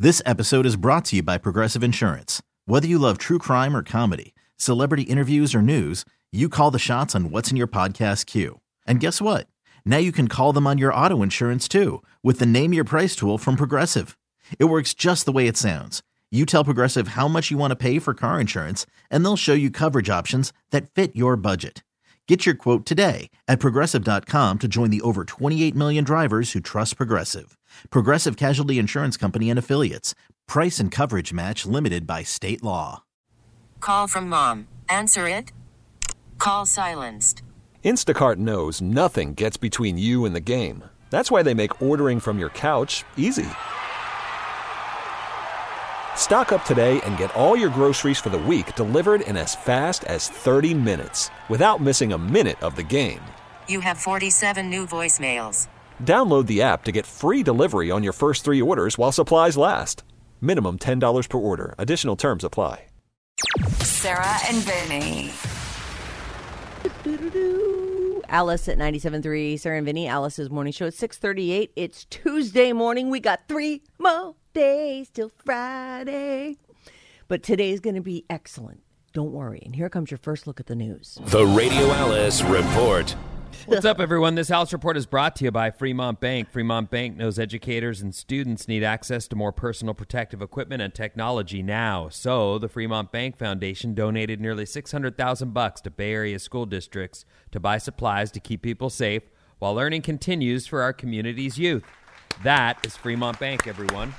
This episode is brought to you by Progressive Insurance. Whether you love true crime or comedy, celebrity interviews or news, you call the shots on what's in your podcast queue. And guess what? Now you can call them on your auto insurance too with the Name Your Price tool from Progressive. It works just the way it sounds. You tell Progressive how much you want to pay for car insurance, and they'll show you coverage options that fit your budget. Get your quote today at Progressive.com to join the over 28 million drivers who trust Progressive. Progressive Casualty Insurance Company and Affiliates. Price and coverage match limited by state law. Call from mom. Answer it. Call silenced. Instacart knows nothing gets between you and the game. That's why they make ordering from your couch easy. Stock up today and get all your groceries for the week delivered in as fast as 30 minutes without missing a minute of the game. You have 47 new voicemails. Download the app to get free delivery on your first 3 orders while supplies last. Minimum $10 per order. Additional terms apply. Sarah and Vinny. Alice at 97.3, Sarah and Vinny, Alice's morning show at 6:38. It's Tuesday morning. We got 3 more days till Friday. But today's going to be excellent. Don't worry. And here comes your first look at the news. The Radio Alice Report. What's up, everyone? This Alice Report is brought to you by Fremont Bank. Fremont Bank knows educators and students need access to more personal protective equipment and technology now. So the Fremont Bank Foundation donated nearly $600,000 to Bay Area school districts to buy supplies to keep people safe while learning continues for our community's youth. That is Fremont Bank, everyone.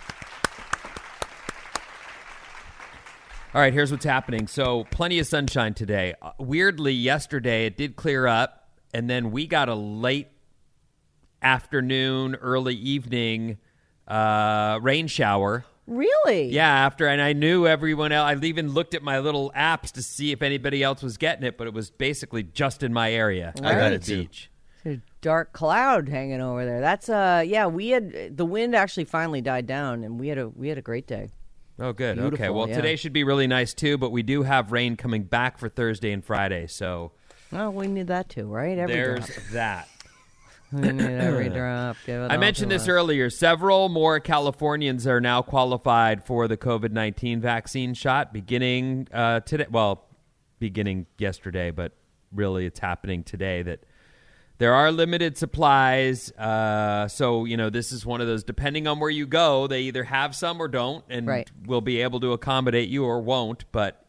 All right, here's what's happening. So plenty of sunshine today. Weirdly, yesterday it did clear up. And then we got a late afternoon, early evening rain shower. Really? Yeah, and I knew everyone else. I even looked at my little apps to see if anybody else was getting it, but it was basically just in my area. Right. I got it too. It's a dark cloud hanging over there. That's we had the wind actually finally died down, and we had a great day. Oh, good. Beautiful, okay. Well, yeah. Today should be really nice too, but we do have rain coming back for Thursday and Friday, so. Well, we need that too, right? There's drop. that. We need every drop. Give it I all mentioned to this us. earlier. Several more Californians are now qualified for the COVID-19 vaccine shot beginning today. Well, beginning yesterday, but really it's happening today. That there are limited supplies. So, this is one of those, depending on where you go, they either have some or don't, and will be able to accommodate you or won't. But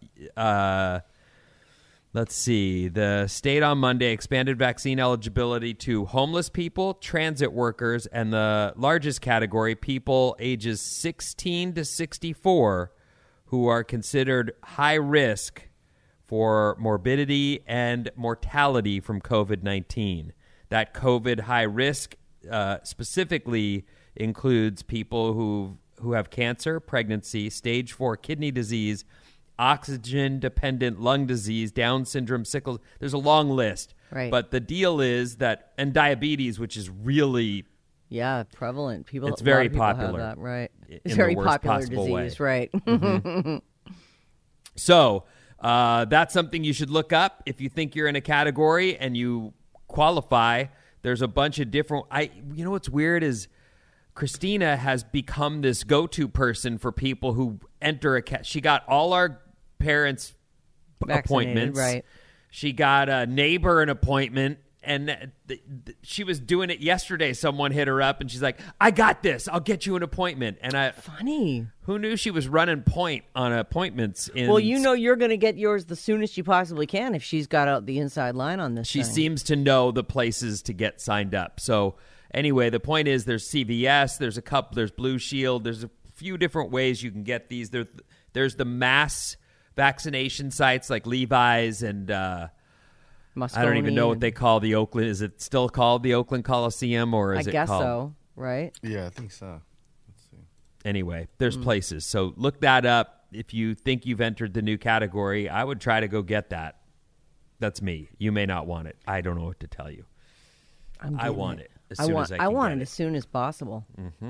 let's see. The state on Monday expanded vaccine eligibility to homeless people, transit workers, and the largest category, people ages 16 to 64 who are considered high risk for morbidity and mortality from COVID-19. That COVID high risk specifically includes people who have cancer, pregnancy, stage 4 kidney disease, oxygen-dependent lung disease, Down syndrome, sickle. There's a long list. Right. But the deal is that, and diabetes, which is really... Yeah, prevalent. It's very a lot of people popular. have that, right. In It's the very worst popular possible disease, way. right. Mm-hmm. So that's something you should look up. If you think you're in a category and you qualify, there's a bunch of different... You know what's weird is Christina has become this go-to person for people who enter she got all our parents' Vaccinated, appointments. right. She got a neighbor an appointment, and she was doing it yesterday. Someone hit her up, and she's like, I got this. I'll get you an appointment. And Funny. who knew she was running point on appointments? Well, you're going to get yours the soonest you possibly can if she's got out the inside line on this She thing. seems to know the places to get signed up. So anyway, the point is there's CVS, there's Blue Shield, there's a few different ways you can get these. There's the mass vaccination sites like Levi's and I don't even know what they call the Oakland. Is it still called the Oakland Coliseum, or is I it guess called? so, right? Yeah, I think so. Let's see. Anyway, there's places. So look that up. If you think you've entered the new category, I would try to go get that. That's me. You may not want it. I don't know what to tell you. I want it as soon as I can want get it as soon as possible. Mm-hmm.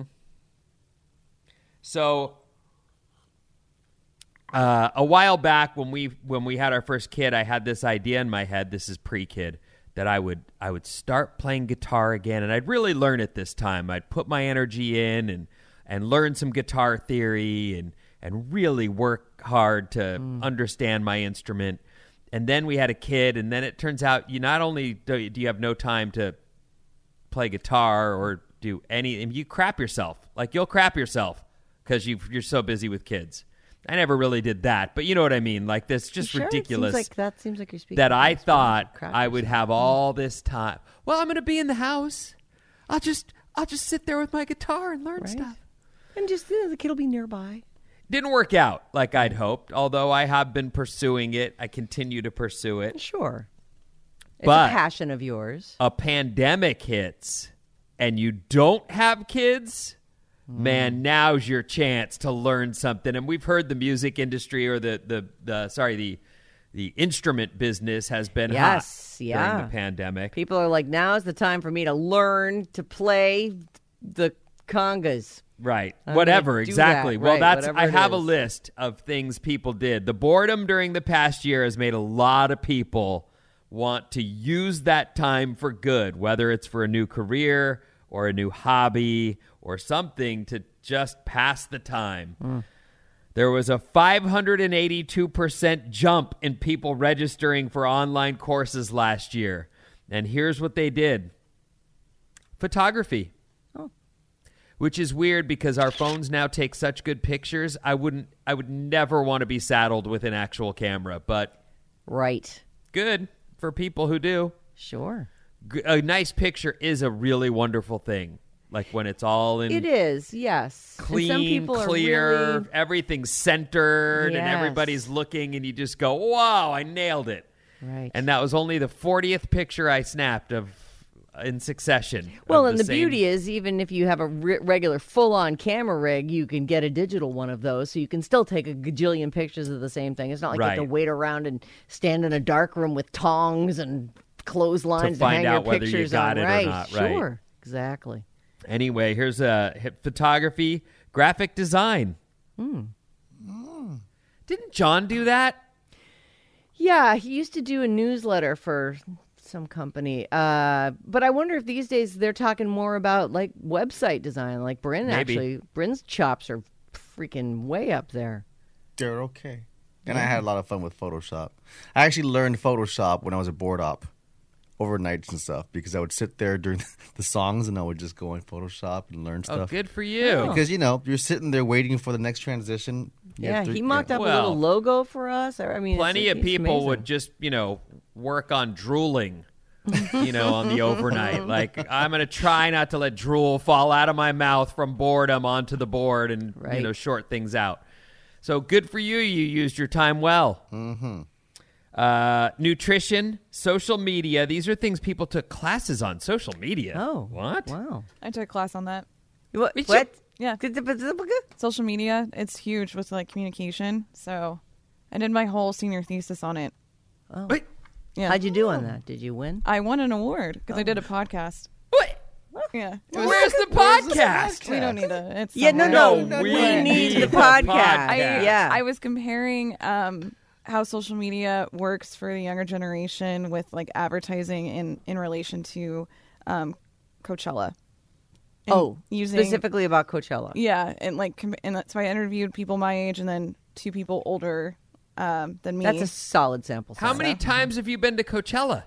So a while back when we had our first kid, I had this idea in my head. This is pre-kid, that I would start playing guitar again, and I'd really learn it this time. I'd put my energy in, and and learn some guitar theory and really work hard to understand my instrument. And then we had a kid, and then it turns out you not only do you have no time to play guitar or do any, you crap yourself. Like, you'll crap yourself because you're so busy with kids. I never really did that, but you know what I mean? Like, this just ridiculous. That seems like you're speaking. That I thought I would have all this time. Well, I'm going to be in the house. I'll just sit there with my guitar and learn stuff. And just the kid will be nearby. Didn't work out like I'd hoped, although I have been pursuing it. I continue to pursue it. Sure. It's But a passion of yours. a pandemic hits and you don't have kids, man, now's your chance to learn something. And we've heard the music industry or the instrument business has been hot during the pandemic. People are like, now's the time for me to learn to play the congas. Right. I'm whatever, gonna do exactly. that. Well, Right, I have a is. list of things people did. The boredom during the past year has made a lot of people want to use that time for good, whether it's for a new career or a new hobby or something to just pass the time. There was a 582% jump in people registering for online courses last year. And here's what they did. Photography. Which is weird because our phones now take such good pictures. I would never want to be saddled with an actual camera, but Right. good for people who do. Sure. A nice picture is a really wonderful thing. Like when it's all in It is, yes. And clean, some people clear, are really, everything's centered, and Yes. everybody's looking, and you just go, wow, I nailed it. right. And that was only the 40th picture I snapped in succession. Well, of and the same- beauty is, even if you have a regular full-on camera rig, you can get a digital one of those, so you can still take a gajillion pictures of the same thing. It's not like you have to Right. wait around and stand in a dark room with tongs and clotheslines To find hang out your whether you pictures got on. it or Right? not, right. Sure, exactly. Anyway, here's photography, graphic design. Didn't John do that? Yeah, he used to do a newsletter for some company, but I wonder if these days they're talking more about like website design. Like Bryn, Maybe. Bryn's chops are freaking way up there. They're okay. And I had a lot of fun with Photoshop. I actually learned Photoshop when I was at board op, overnights and stuff, because I would sit there during the songs and I would just go in Photoshop and learn Oh, stuff. good for you. Because, you're sitting there waiting for the next transition. Yeah, he mocked up a Well, little logo for us. I mean, Plenty of it's people amazing. would just, work on drooling, on the overnight. Like, I'm going to try not to let drool fall out of my mouth from boredom onto the board and, Right. short things out. So good for you. You used your time well. Mm-hmm. Nutrition, social media. These are things people took classes on. Social media. Oh, What? Wow. I took a class on that. What? Yeah. Social media, it's huge with like communication. So I did my whole senior thesis on it. Wait, Yeah. How'd you do on that? Did you win? I won an award because I did a podcast. what? Yeah. Where's the podcast? We don't need it. It's Yeah, somewhere. No, we we need the need the podcast. podcast. Yeah. I was comparing how social media works for the younger generation with like advertising in relation to Coachella. And specifically about Coachella. Yeah, and so I interviewed people my age and then 2 people older than me. That's a solid sample size. How many times have you been to Coachella?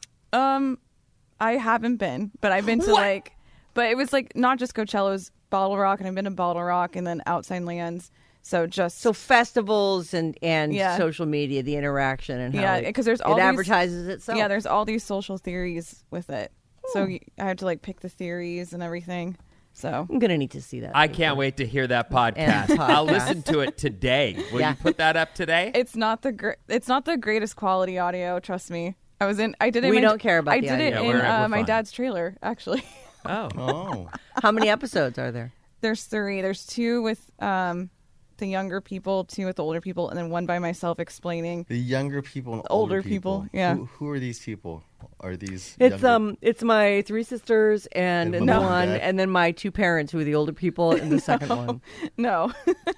I haven't been, but I've been to but it was like not just Coachella, it was Bottle Rock, and I've been to Bottle Rock and then Outside Lands. So festivals and Yeah. social media, the interaction and how because there's all it these, advertises itself. Yeah, there's all these social theories with it. So I had to like pick the theories and everything. So I'm gonna need to see that. I can't wait to hear that podcast. I'll listen to it today. Will Yeah. you put that up today? it's not the greatest quality audio. Trust me. I did it. We in don't care about I the did it audio. in Yeah, we're my fine. dad's trailer. Actually, Oh. Oh. How many episodes are there? there's 3. There's 2 with the younger people, 2 with the older people, and then 1 by myself explaining. The younger people and older people, yeah. Who are these people? Are these It's younger? it's my 3 sisters and And the mom and one, dad? and then my 2 parents who are the older people, and the second one. No,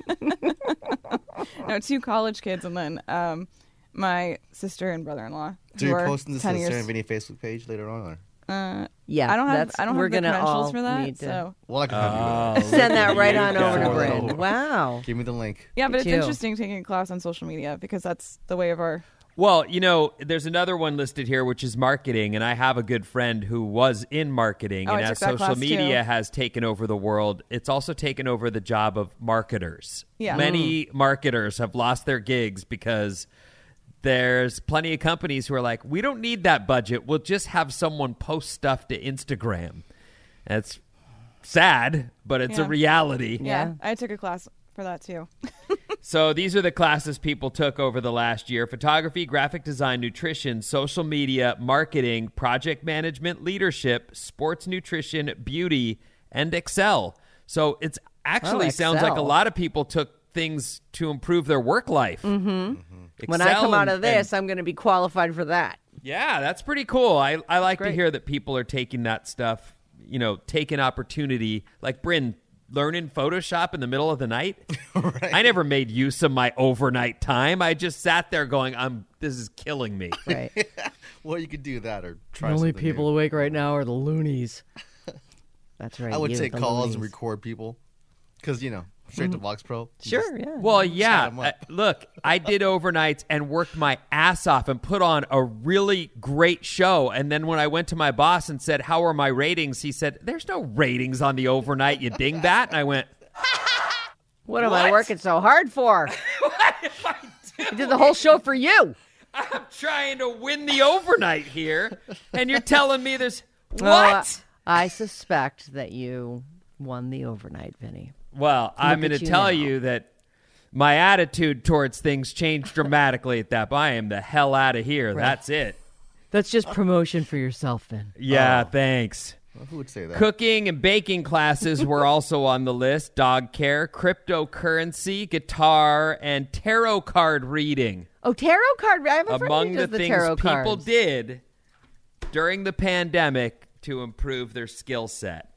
no, 2 college kids, and then my sister and brother-in-law. So who you're are posting this 10 on the years. Sarah and Vinny Facebook page later on? Or? Yeah, I don't have we're the gonna all credentials for that. need to So Well, I can help you with send that right on Yeah. over to Yeah. Bryn. Wow. that. Give me the link. yeah, but Look it's at you. interesting taking a class on social media because that's the way of our. Well, there's another one listed here, which is marketing, and I have a good friend who was in marketing, Oh, and I as took that social class, media too. has taken over the world, it's also taken over the job of marketers. Yeah. Many marketers have lost their gigs because there's plenty of companies who are like, we don't need that budget. We'll just have someone post stuff to Instagram. That's sad, but it's a Yeah. reality. Yeah, I took a class for that too. So these are the classes people took over the last year: photography, graphic design, nutrition, social media, marketing, project management, leadership, sports nutrition, beauty, and Excel. So it's actually sounds like a Excel. lot of people took things to improve their work life. When I come out of this, I'm going to be qualified for that. yeah, that's pretty cool. I like to great. hear that people are taking that stuff, taking opportunity, like Bryn, learning Photoshop in the middle of the night. Right. I never made use of my overnight time. I just sat there going, this is killing me. Right. Well, you could do that or try The only something people new. awake right now are the loonies. That's right. I would you, take the calls and loonies. record people because, straight to Vox Pro. You Sure, just- yeah. Well, Chat yeah. 'em up. Look, I did overnights and worked my ass off and put on a really great show. And then when I went to my boss and said, how are my ratings? He said, there's no ratings on the overnight, you dingbat. And I went, What am I What? working so hard for? I did the whole show for you. I'm trying to win the overnight here. And you're telling me there's Well, what? I suspect that you won the overnight, Vinny. Well, I'm at going to you tell now. you that my attitude towards things changed dramatically at that. I am the hell out of here. That's it. That's just promotion for yourself, then. Yeah, thanks. Well, who would say that? Cooking and baking classes were also on the list. Dog care, cryptocurrency, guitar, and tarot card reading. Oh, tarot card. I have a friend Among who the does the things tarot people cards. did during the pandemic to improve their skill set.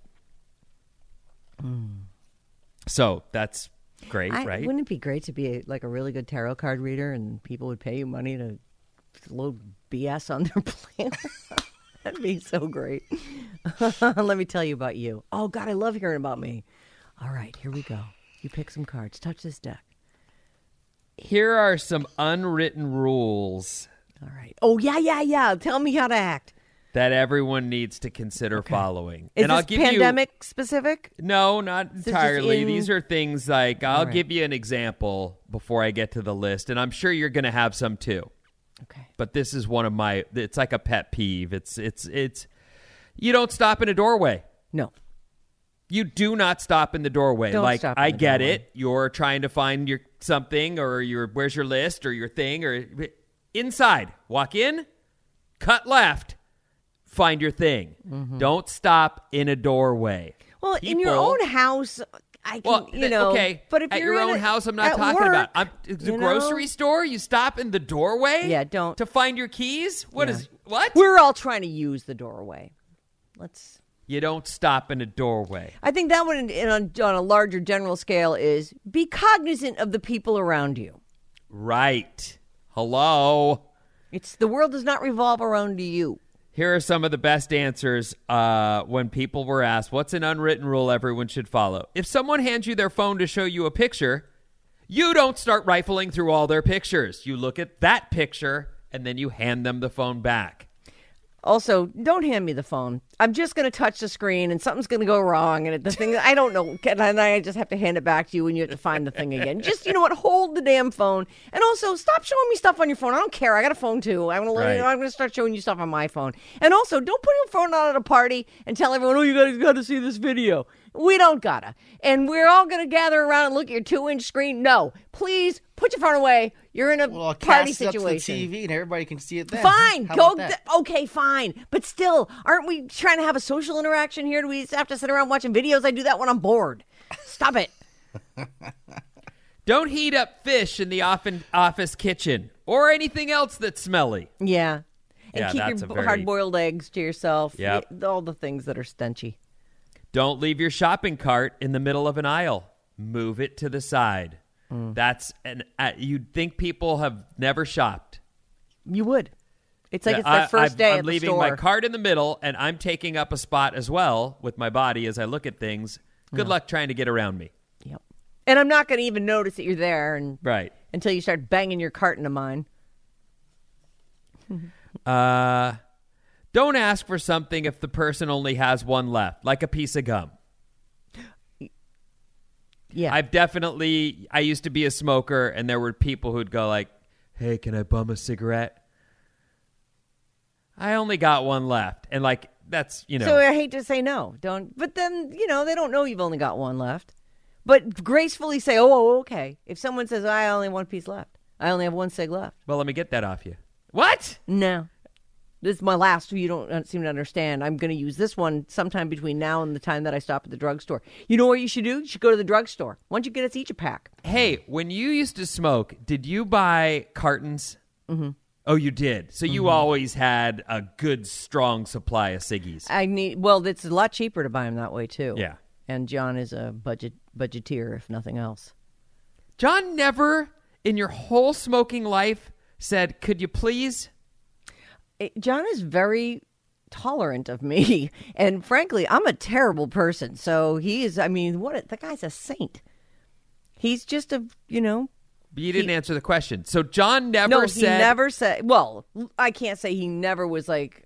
So that's great, right? Wouldn't it be great to be a really good tarot card reader and people would pay you money to load BS on their plan? That'd be so great. Let me tell you about you. Oh, God, I love hearing about me. All right, here we go. You pick some cards. Touch this deck. Here are some unwritten rules All right. Oh, yeah. Tell me how to act. that everyone needs to consider following. Is and this I'll give pandemic specific? No, not just entirely. in- These are things like I'll right. give you an example before I get to the list, and I'm sure you're going to have some too. Okay. But this is one of my. It's like a pet peeve. It's. You don't stop in a doorway. No. You do not stop in the doorway. Don't like stop in I the get doorway. it. You're trying to find your something or where's your list or your thing or inside. Walk in, cut left, find your thing. Mm-hmm. Don't stop in a doorway. Well, in your People- own house, I can, Well, okay. But if at you're your in own a- house, I'm not at talking work, about. The you know? grocery store. You stop in the doorway. Yeah, don't- to find your keys. What Yeah. is what? We're all trying to use the doorway. Let's. You don't stop in a doorway. I think that one, on a larger general scale, is be cognizant of the people around you. Right. Hello. It's the world does not revolve around you. Here are some of the best answers when people were asked, what's an unwritten rule everyone should follow? If someone hands you their phone to show you a picture, you don't start rifling through all their pictures. You look at that picture, and then you hand them the phone back. Also, don't hand me the phone. I'm just going to touch the screen and something's going to go wrong. And the thing, I don't know. And I just have to hand it back to you and you have to find the thing again. Just, you know what? Hold the damn phone. And also, stop showing me stuff on your phone. I don't care. I got a phone too. I'm going to start showing you stuff on my phone. And also, don't put your phone out at a party and tell everyone, oh, you got to see this video. We don't gotta. And we're all going to gather around and look at your 2-inch screen. No. Please, put your phone away. You're in a Well, I'll party cast it up to the situation. TV and everybody can see it then. Fine. How Go. about that? Okay, fine. But still, aren't we trying to have a social interaction here? Do we just have to sit around watching videos? I do that when I'm bored. Stop it. Don't heat up fish in the office kitchen or anything else that's smelly. Yeah. And Yeah, keep that's your a very- hard-boiled eggs to yourself. Yep. All the things that are stenchy. Don't leave your shopping cart in the middle of an aisle. Move it to the side. That's you'd think people have never shopped. You would. It's like it's their first day I'm at the leaving store. my cart in the middle, and I'm taking up a spot as well with my body as I look at things. Good luck trying to get around me. Yep. And I'm not going to even notice that you're there Right. until you start banging your cart into mine. Don't ask for something if the person only has one left, like a piece of gum. Yeah. I used to be a smoker, and there were people who'd go like, hey, can I bum a cigarette? I only got one left. And like, that's, So I hate to say no. Don't. But then, they don't know you've only got one left. But gracefully say, oh, okay. If someone says, I only have one piece left. I only have one cig left. well, let me get that off you. What? No. This is my last. You don't seem to understand. I'm going to use this one sometime between now and the time that I stop at the drugstore. You know what you should do? You should go to the drugstore. Once you get us each a pack. Hey, when you used to smoke, did you buy cartons? Mm-hmm. Oh, you did. So you always had a good, strong supply of ciggies. It's a lot cheaper to buy them that way, too. Yeah. And John is a budgeteer, if nothing else. John never, in your whole smoking life, said, could you please? John is very tolerant of me. And frankly, I'm a terrible person. So he is, the guy's a saint. He's just a, But you didn't answer the question. So John never No, said... he never said... Well, I can't say he never was like,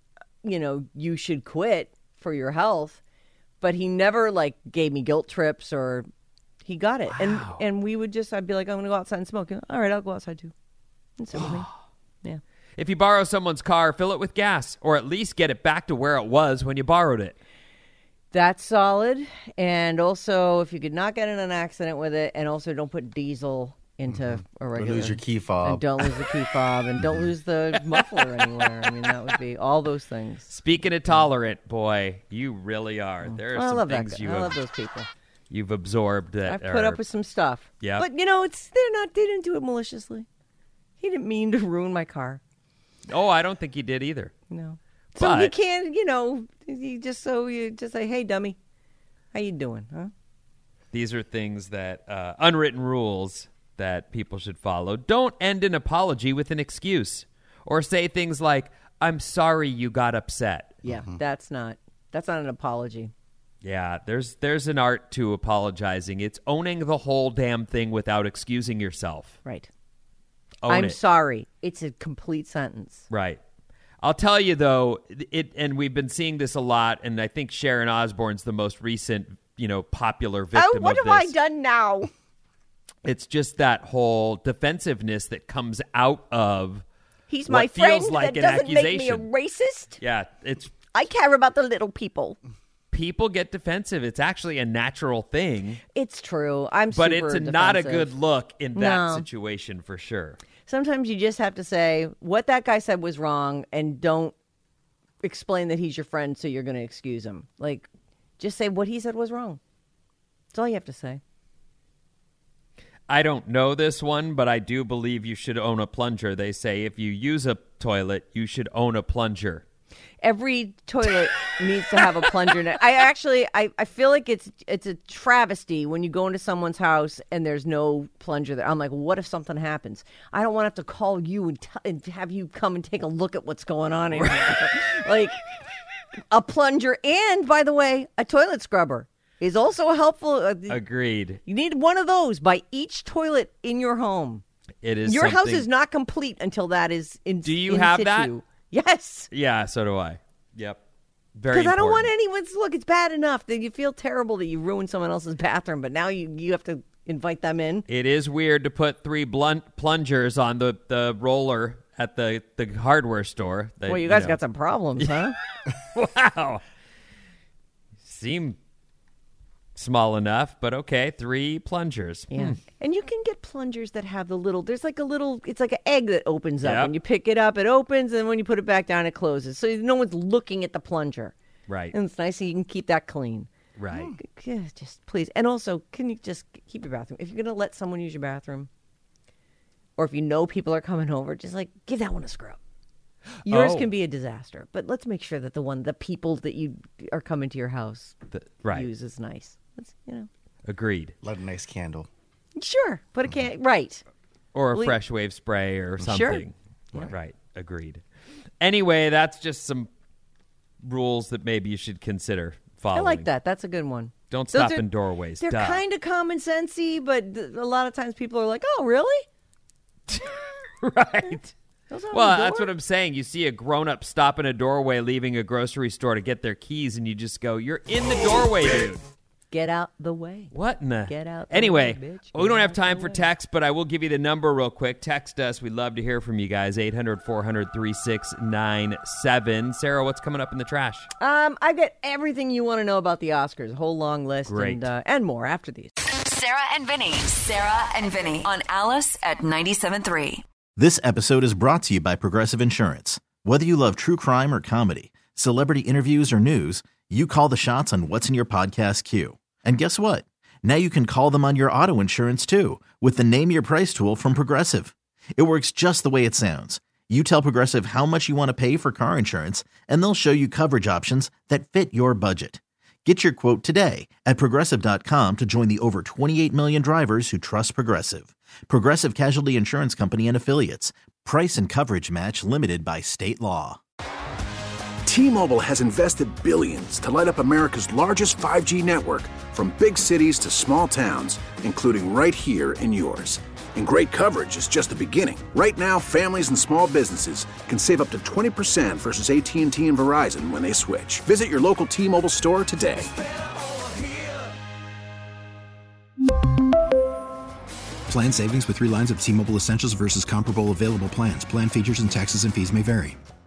you should quit for your health. But he never, gave me guilt trips or... He got it. Wow. And we would just... I'd be like, I'm going to go outside and smoke. All right, I'll go outside too. And sit with me. Yeah. If you borrow someone's car, fill it with gas. Or at least get it back to where it was when you borrowed it. That's solid. And also, if you could not get in an accident with it, and also don't put diesel... into a regular. Don't lose your key fob. And don't lose the key fob. And don't lose the muffler anywhere. That would be all those things. Speaking of tolerant, boy, you really are. There are I some love things that guy. you I have, love those people. you've absorbed that I've put up with some stuff. Yeah. But, they didn't do it maliciously. He didn't mean to ruin my car. Oh, I don't think he did either. No. So But- you can't, you just say, hey, dummy, how you doing, huh? These are things that, unwritten rules that people should follow. Don't end an apology with an excuse or say things like, I'm sorry you got upset. Yeah, that's not an apology. Yeah, there's an art to apologizing. It's owning the whole damn thing without excusing yourself. Right. Own I'm it. sorry. It's a complete sentence. Right. I'll tell you, though, and we've been seeing this a lot, and I think Sharon Osbourne's the most recent, popular victim Oh, what of have this. I done now? It's just that whole defensiveness that comes out of He's what my friend. feels like that an doesn't make me a accusation. racist. Yeah, it's I care about the little people. people get defensive. It's actually a natural thing, It's true. I'm but super it's not a defensive. good look in that No. situation for sure. Sometimes you just have to say what that guy said was wrong and don't explain that he's your friend so you're going to excuse him. Just say what he said was wrong. That's all you have to say. I don't know this one, but I do believe you should own a plunger. They say if you use a toilet, you should own a plunger. Every toilet needs to have a plunger in it. I feel like it's a travesty when you go into someone's house and there's no plunger there. I'm like, what if something happens? I don't want to have to call you and have you come and take a look at what's going on in here. A plunger and, by the way, a toilet scrubber is also helpful. Agreed. You need one of those by each toilet in your home. It is. Your house something- is not complete until that is in. Do you in have situ. that? Yes. Yeah, so do I. Yep. Very Because I don't want important. anyone's look. It's bad enough that you feel terrible that you ruined someone else's bathroom, but now you have to invite them in. It is weird to put 3 blunt plungers on the roller at the hardware store. That, Well, you guys got some problems, huh? Wow. Seem small enough, but okay, 3 plungers. Yeah. And you can get plungers that have the little, it's like an egg that opens up. Yep. When you pick it up, it opens, and when you put it back down, it closes. So no one's looking at the plunger. Right. And it's nice so you can keep that clean. Right. Yeah, just please. And also, can you just keep your bathroom? If you're going to let someone use your bathroom, or if you know people are coming over, just give that one a scrub. Yours Oh. can be a disaster, but let's make sure that the people that you are coming to your house Right. use is nice. Agreed. Light a nice candle. Sure, put a can right. Or a Well, fresh wave spray or Sure. something. Right. Agreed. Anyway, that's just some rules that maybe you should consider following. I like that. That's a good one. Don't stop in doorways. They're kind of common sensey, but a lot of times people are like, "Oh, really?" Right. Well, that's what I'm saying. You see a grown-up stop in a doorway leaving a grocery store to get their keys, and you just go, "You're in the doorway, dude. Get out the way." What in the... Get out the Anyway, way, bitch. we don't Get have out time the for way. text, but I will give you the number real quick. Text us. We'd love to hear from you guys. 800-400-3697. Sarah, what's coming up in the trash? I got everything you want to know about the Oscars. A whole long list. Great. And more after these. Sarah and Vinny. Sarah and Vinny on Alice at 97.3. This episode is brought to you by Progressive Insurance. Whether you love true crime or comedy, celebrity interviews or news, you call the shots on what's in your podcast queue. And guess what? Now you can call them on your auto insurance too with the Name Your Price tool from Progressive. It works just the way it sounds. You tell Progressive how much you want to pay for car insurance, and they'll show you coverage options that fit your budget. Get your quote today at Progressive.com to join the over 28 million drivers who trust Progressive. Progressive Casualty Insurance Company and Affiliates. Price and coverage match limited by state law. T-Mobile has invested billions to light up America's largest 5G network, from big cities to small towns, including right here in yours. And great coverage is just the beginning. Right now, families and small businesses can save up to 20% versus AT&T and Verizon when they switch. Visit your local T-Mobile store today. Plan savings with 3 lines of T-Mobile Essentials versus comparable available plans. Plan features and taxes and fees may vary.